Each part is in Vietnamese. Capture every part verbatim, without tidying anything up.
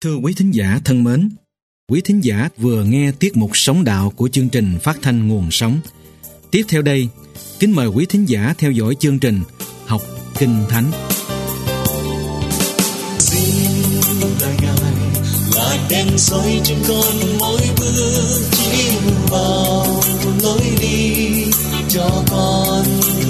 Thưa quý thính giả thân mến, quý thính giả vừa nghe tiết mục Sống Đạo của chương trình phát thanh Nguồn Sống. Tiếp theo đây, kính mời quý thính giả theo dõi chương trình Học Kinh Thánh. Xin lời Ngài là đèn soi trên con mỗi bước chỉ vào lối đi cho con.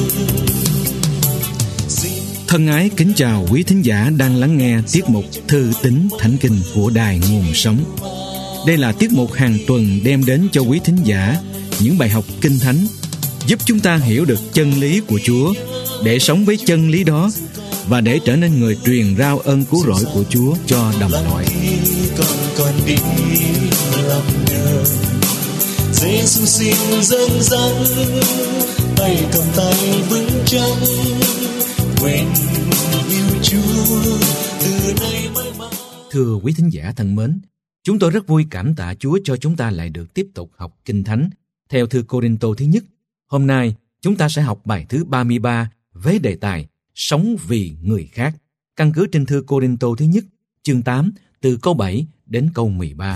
Thân ái kính chào quý thính giả đang lắng nghe tiết mục Thư tín Thánh Kinh của Đài Nguồn Sống. Đây là tiết mục hàng tuần đem đến cho quý thính giả những bài học Kinh Thánh, giúp chúng ta hiểu được chân lý của Chúa, để sống với chân lý đó và để trở nên người truyền rao ơn cứu rỗi của Chúa cho đồng loại. Con con đi làm đường, Giê-xu xin dẫn dắt, tay cầm tay vững chắc, quên yêu Chúa từ nay mãi mãi. Thưa quý thính giả thân mến, chúng tôi rất vui cảm tạ Chúa cho chúng ta lại được tiếp tục học Kinh Thánh theo thư Cô-rinh-tô thứ nhất. Hôm nay chúng ta sẽ học bài thứ ba mươi ba với đề tài Sống vì người khác, căn cứ trên thư Cô-rinh-tô thứ nhất chương tám từ câu bảy đến câu mười ba.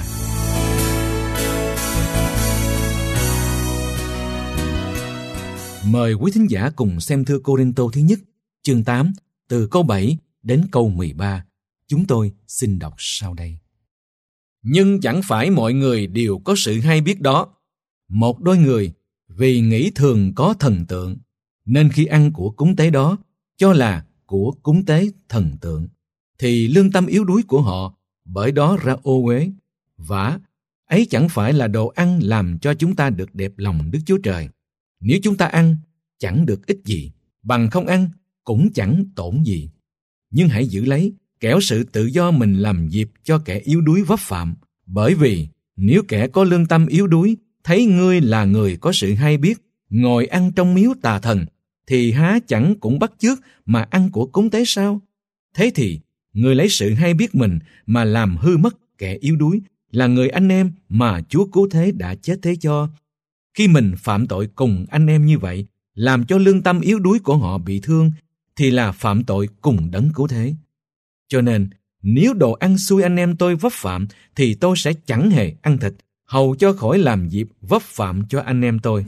Mời quý thính giả cùng xem thư Cô-rinh-tô thứ nhất chương tám từ câu bảy đến câu mười ba. Chúng tôi xin đọc sau đây. Nhưng chẳng phải mọi người đều có sự hay biết đó. Một đôi người vì nghĩ thường có thần tượng, nên khi ăn của cúng tế đó cho là của cúng tế thần tượng, thì lương tâm yếu đuối của họ bởi đó ra ô uế. Vả, ấy chẳng phải là đồ ăn làm cho chúng ta được đẹp lòng Đức Chúa Trời. Nếu chúng ta ăn, chẳng được ích gì, bằng không ăn cũng chẳng tổn gì. Nhưng hãy giữ lấy, kẻo sự tự do mình làm dịp cho kẻ yếu đuối vấp phạm. Bởi vì nếu kẻ có lương tâm yếu đuối thấy ngươi là người có sự hay biết, ngồi ăn trong miếu tà thần, thì há chẳng cũng bắt chước mà ăn của cúng tế sao? Thế thì người lấy sự hay biết mình mà làm hư mất kẻ yếu đuối, là người anh em mà Chúa cứu thế đã chết thế cho. Khi mình phạm tội cùng anh em như vậy, làm cho lương tâm yếu đuối của họ bị thương, thì là phạm tội cùng đấng cứu thế. Cho nên, nếu đồ ăn xui anh em tôi vấp phạm, thì tôi sẽ chẳng hề ăn thịt, hầu cho khỏi làm dịp vấp phạm cho anh em tôi.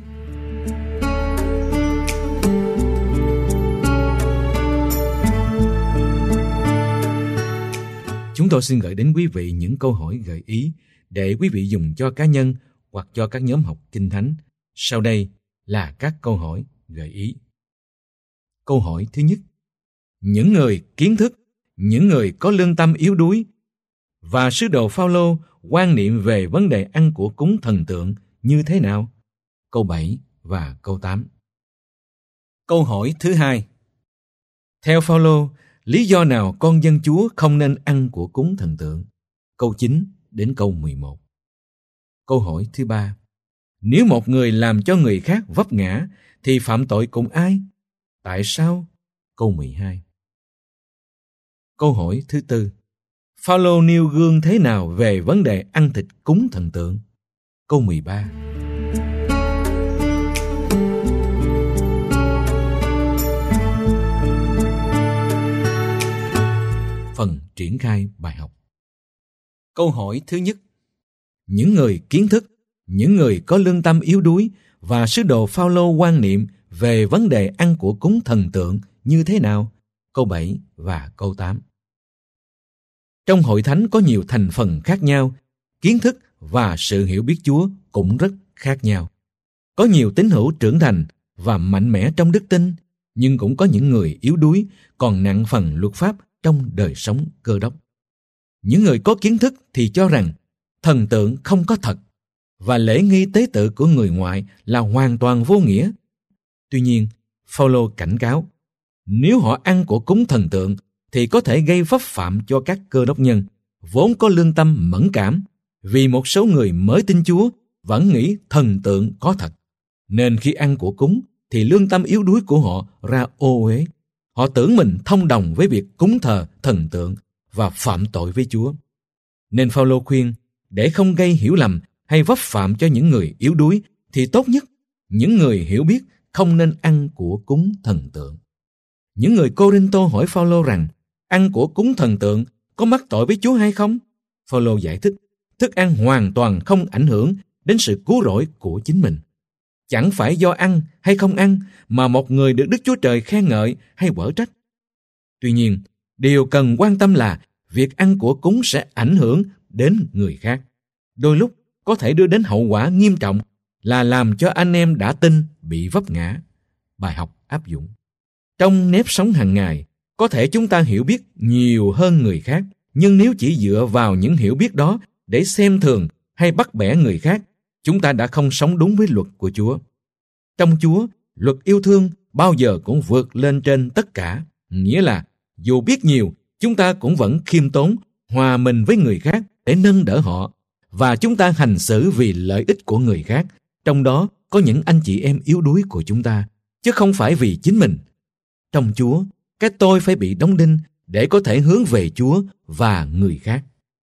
Chúng tôi xin gửi đến quý vị những câu hỏi gợi ý để quý vị dùng cho cá nhân hoặc cho các nhóm học Kinh Thánh. Sau đây là các câu hỏi gợi ý. Câu hỏi thứ nhất: những người kiến thức, những người có lương tâm yếu đuối và sứ đồ Phao-lô quan niệm về vấn đề ăn của cúng thần tượng như thế nào? Câu bảy và câu tám. Câu hỏi thứ hai: theo Phao-lô, lý do nào con dân Chúa không nên ăn của cúng thần tượng? Câu chín đến câu mười một. Câu hỏi thứ ba: nếu một người làm cho người khác vấp ngã thì phạm tội cùng ai? Tại sao? Câu mười hai. Câu hỏi thứ tư: Phao-lô nêu gương thế nào về vấn đề ăn thịt cúng thần tượng? Câu mười ba. Phần triển khai bài học. Câu hỏi thứ nhất: những người kiến thức, những người có lương tâm yếu đuối và sứ đồ Phao-lô quan niệm về vấn đề ăn của cúng thần tượng như thế nào? Câu bảy và câu tám. Trong hội thánh có nhiều thành phần khác nhau, kiến thức và sự hiểu biết Chúa cũng rất khác nhau. Có nhiều tín hữu trưởng thành và mạnh mẽ trong đức tin, nhưng cũng có những người yếu đuối còn nặng phần luật pháp trong đời sống Cơ Đốc. Những người có kiến thức thì cho rằng thần tượng không có thật và lễ nghi tế tự của người ngoại là hoàn toàn vô nghĩa. Tuy nhiên, Phao-lô cảnh cáo, nếu họ ăn của cúng thần tượng thì có thể gây vấp phạm cho các Cơ Đốc nhân vốn có lương tâm mẫn cảm, vì một số người mới tin Chúa vẫn nghĩ thần tượng có thật, nên khi ăn của cúng thì lương tâm yếu đuối của họ ra ô uế. Họ tưởng mình thông đồng với việc cúng thờ thần tượng và phạm tội với Chúa. Nên Phao-lô khuyên, để không gây hiểu lầm hay vấp phạm cho những người yếu đuối, thì tốt nhất những người hiểu biết không nên ăn của cúng thần tượng. Những người Cô-rinh-tô hỏi Phao-lô rằng ăn của cúng thần tượng có mắc tội với Chúa hay không? Phao-lô giải thích, thức ăn hoàn toàn không ảnh hưởng đến sự cứu rỗi của chính mình. Chẳng phải do ăn hay không ăn mà một người được Đức Chúa Trời khen ngợi hay quở trách. Tuy nhiên, điều cần quan tâm là việc ăn của cúng sẽ ảnh hưởng đến người khác. Đôi lúc có thể đưa đến hậu quả nghiêm trọng là làm cho anh em đã tin bị vấp ngã. Bài học áp dụng. Trong nếp sống hàng ngày, có thể chúng ta hiểu biết nhiều hơn người khác, nhưng nếu chỉ dựa vào những hiểu biết đó để xem thường hay bắt bẻ người khác, chúng ta đã không sống đúng với luật của Chúa. Trong Chúa, luật yêu thương bao giờ cũng vượt lên trên tất cả, nghĩa là dù biết nhiều, chúng ta cũng vẫn khiêm tốn, hòa mình với người khác để nâng đỡ họ, và chúng ta hành xử vì lợi ích của người khác, trong đó có những anh chị em yếu đuối của chúng ta, chứ không phải vì chính mình. Trong Chúa, cái tôi phải bị đóng đinh để có thể hướng về Chúa và người khác.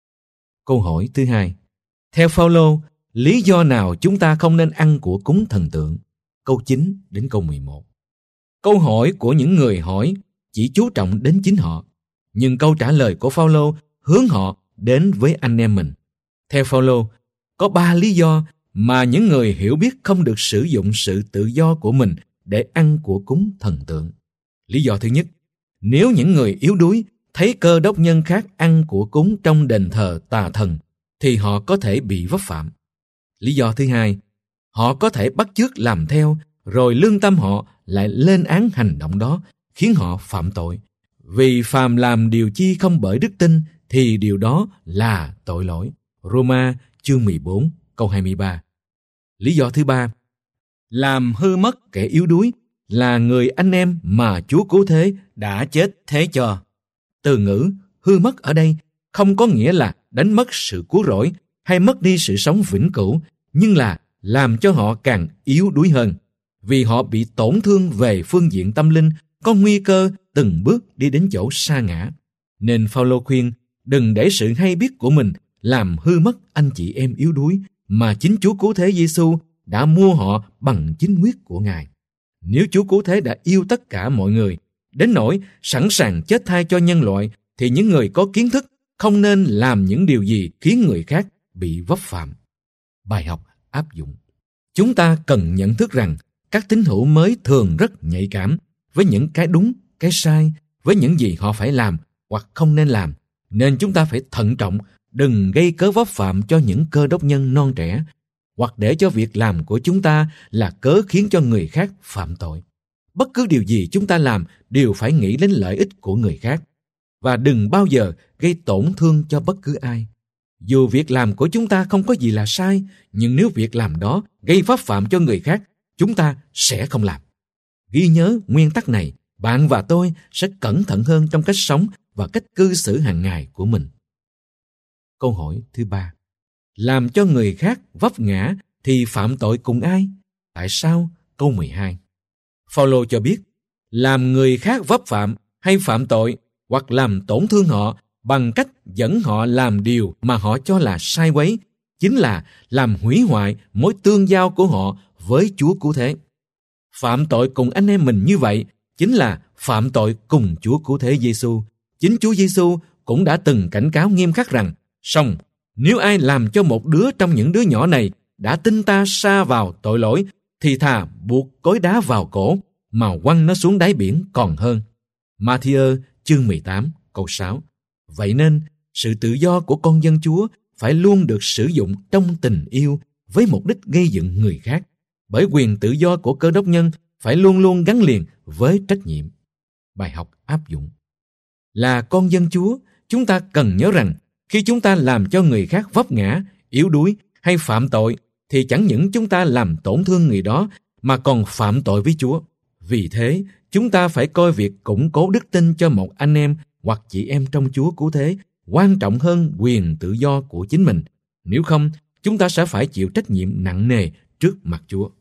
Câu hỏi thứ hai. Theo Phao-lô, lý do nào chúng ta không nên ăn của cúng thần tượng? Câu chín đến câu mười một. Câu hỏi của những người hỏi chỉ chú trọng đến chính họ, nhưng câu trả lời của Phao-lô hướng họ đến với anh em mình. Theo Phao-lô, có ba lý do mà những người hiểu biết không được sử dụng sự tự do của mình để ăn của cúng thần tượng. Lý do thứ nhất, nếu những người yếu đuối thấy Cơ Đốc nhân khác ăn của cúng trong đền thờ tà thần, thì họ có thể bị vấp phạm. Lý do thứ hai, họ có thể bắt chước làm theo, rồi lương tâm họ lại lên án hành động đó, khiến họ phạm tội. Vì phàm làm điều chi không bởi đức tin, thì điều đó là tội lỗi. Roma chương mười bốn câu hai mươi ba. Lý do thứ ba, làm hư mất kẻ yếu đuối là người anh em mà Chúa cứu thế đã chết thế cho. Từ ngữ hư mất ở đây không có nghĩa là đánh mất sự cứu rỗi hay mất đi sự sống vĩnh cửu, nhưng là làm cho họ càng yếu đuối hơn, vì họ bị tổn thương về phương diện tâm linh, có nguy cơ từng bước đi đến chỗ sa ngã. Nên Phao-lô khuyên đừng để sự hay biết của mình làm hư mất anh chị em yếu đuối mà chính Chúa cứu thế Giêsu đã mua họ bằng chính huyết của Ngài. Nếu Chúa cứu thế đã yêu tất cả mọi người, đến nỗi sẵn sàng chết thay cho nhân loại, thì những người có kiến thức không nên làm những điều gì khiến người khác bị vấp phạm. Bài học áp dụng. Chúng ta cần nhận thức rằng các tín hữu mới thường rất nhạy cảm với những cái đúng, cái sai, với những gì họ phải làm hoặc không nên làm, nên chúng ta phải thận trọng, đừng gây cớ vấp phạm cho những Cơ Đốc nhân non trẻ, hoặc để cho việc làm của chúng ta là cớ khiến cho người khác phạm tội. Bất cứ điều gì chúng ta làm đều phải nghĩ đến lợi ích của người khác, và đừng bao giờ gây tổn thương cho bất cứ ai. Dù việc làm của chúng ta không có gì là sai, nhưng nếu việc làm đó gây pháp phạm cho người khác, chúng ta sẽ không làm. Ghi nhớ nguyên tắc này, bạn và tôi sẽ cẩn thận hơn trong cách sống và cách cư xử hàng ngày của mình. Câu hỏi thứ ba. Làm cho người khác vấp ngã thì phạm tội cùng ai? Tại sao? Câu mười hai. Phao-lô cho biết, làm người khác vấp phạm hay phạm tội hoặc làm tổn thương họ bằng cách dẫn họ làm điều mà họ cho là sai quấy, chính là làm hủy hoại mối tương giao của họ với Chúa cứu thế. Phạm tội cùng anh em mình như vậy chính là phạm tội cùng Chúa cứu thế Giêsu. Chính Chúa Giêsu cũng đã từng cảnh cáo nghiêm khắc rằng, song nếu ai làm cho một đứa trong những đứa nhỏ này đã tin ta sa vào tội lỗi, thì thà buộc cối đá vào cổ mà quăng nó xuống đáy biển còn hơn. Ma-thi-ơ chương mười tám câu sáu. Vậy nên, sự tự do của con dân Chúa phải luôn được sử dụng trong tình yêu với mục đích gây dựng người khác, bởi quyền tự do của Cơ Đốc nhân phải luôn luôn gắn liền với trách nhiệm. Bài học áp dụng. Là con dân Chúa, chúng ta cần nhớ rằng khi chúng ta làm cho người khác vấp ngã, yếu đuối hay phạm tội, thì chẳng những chúng ta làm tổn thương người đó mà còn phạm tội với Chúa. Vì thế, chúng ta phải coi việc củng cố đức tin cho một anh em hoặc chị em trong Chúa cứu thế quan trọng hơn quyền tự do của chính mình. Nếu không, chúng ta sẽ phải chịu trách nhiệm nặng nề trước mặt Chúa.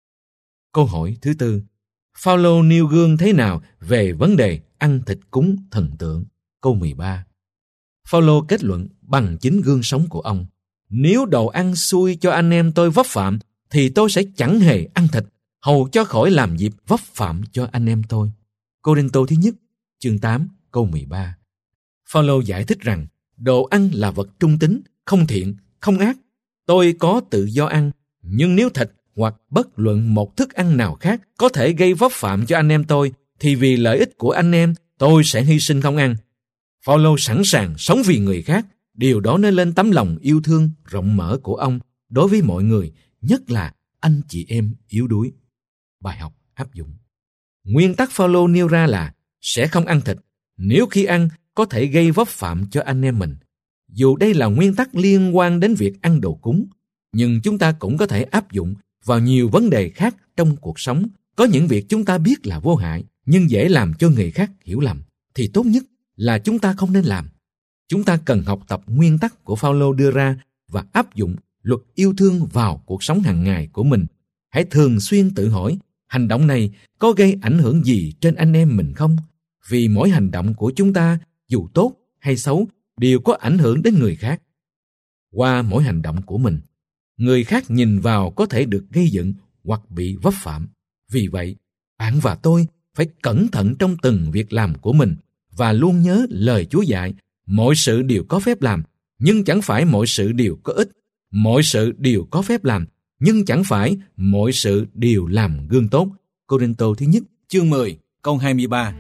Câu hỏi thứ tư. Phao-lô nêu gương thế nào về vấn đề ăn thịt cúng thần tượng? Câu mười ba. Phao-lô kết luận bằng chính gương sống của ông. Nếu đồ ăn xui cho anh em tôi vấp phạm, thì tôi sẽ chẳng hề ăn thịt, hầu cho khỏi làm dịp vấp phạm cho anh em tôi. Cô-rinh-tô thứ nhất, chương tám, câu mười ba. Phao-lô giải thích rằng, Đồ ăn là vật trung tính, không thiện, không ác. Tôi có tự do ăn, nhưng nếu thịt hoặc bất luận một thức ăn nào khác có thể gây vấp phạm cho anh em tôi, thì vì lợi ích của anh em, tôi sẽ hy sinh không ăn. Phaolô sẵn sàng sống vì người khác. Điều đó nói lên tấm lòng yêu thương rộng mở của ông đối với mọi người, nhất là anh chị em yếu đuối. Bài học áp dụng. Nguyên tắc Phaolô nêu ra là sẽ không ăn thịt nếu khi ăn có thể gây vấp phạm cho anh em mình. Dù đây là nguyên tắc liên quan đến việc ăn đồ cúng, nhưng chúng ta cũng có thể áp dụng vào nhiều vấn đề khác trong cuộc sống. Có những việc chúng ta biết là vô hại, nhưng dễ làm cho người khác hiểu lầm, thì tốt nhất là chúng ta không nên làm. Chúng ta cần học tập nguyên tắc của Phaolô đưa ra và áp dụng luật yêu thương vào cuộc sống hàng ngày của mình. Hãy thường xuyên tự hỏi, hành động này có gây ảnh hưởng gì trên anh em mình không? Vì mỗi hành động của chúng ta, dù tốt hay xấu, đều có ảnh hưởng đến người khác. Qua mỗi hành động của mình, người khác nhìn vào có thể được gây dựng hoặc bị vấp phạm. Vì vậy, bạn và tôi phải cẩn thận trong từng việc làm của mình và luôn nhớ lời Chúa dạy, mọi sự đều có phép làm, nhưng chẳng phải mọi sự đều có ích. Mọi sự đều có phép làm, nhưng chẳng phải mọi sự đều làm gương tốt. Cô-rinh-tô thứ nhất, chương mười, câu hai mươi ba.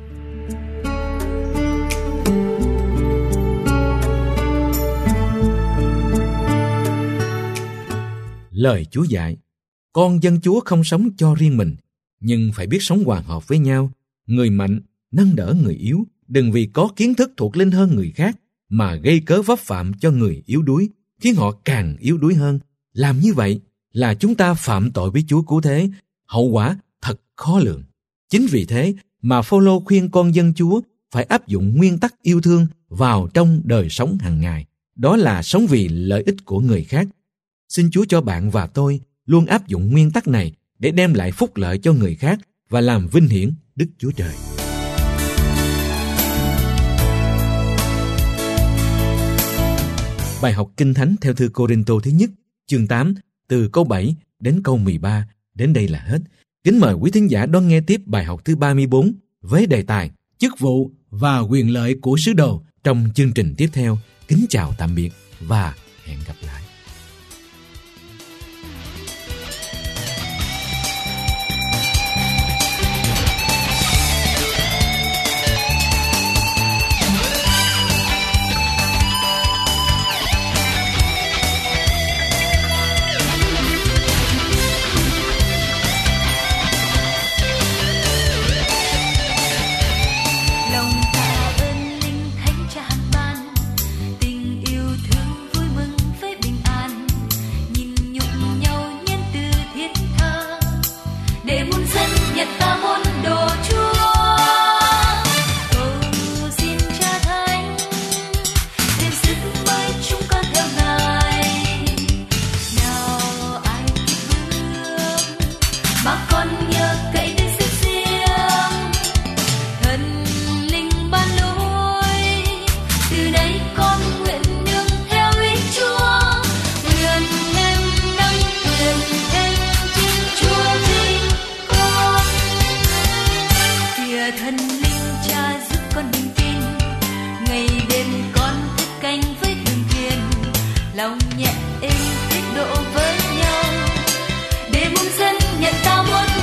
Lời Chúa dạy, con dân Chúa không sống cho riêng mình, nhưng phải biết sống hòa hợp với nhau. Người mạnh nâng đỡ người yếu, đừng vì có kiến thức thuộc linh hơn người khác mà gây cớ vấp phạm cho người yếu đuối, khiến họ càng yếu đuối hơn. Làm như vậy là chúng ta phạm tội với Chúa cứu thế, hậu quả thật khó lường. Chính vì thế mà Phaolô khuyên con dân Chúa phải áp dụng nguyên tắc yêu thương vào trong đời sống hàng ngày. Đó là sống vì lợi ích của người khác. Xin Chúa cho bạn và tôi luôn áp dụng nguyên tắc này để đem lại phúc lợi cho người khác và làm vinh hiển Đức Chúa Trời. Bài học Kinh Thánh theo thư Cô-rinh-tô thứ nhất, chương tám, từ câu bảy đến câu mười ba, đến đây là hết. Kính mời quý thính giả đón nghe tiếp bài học thứ ba mươi bốn với đề tài chức vụ và quyền lợi của sứ đồ trong chương trình tiếp theo. Kính chào tạm biệt và hẹn gặp lại. Lòng nhẹ êm tiết độ với nhau để muôn dân nhận ta muôn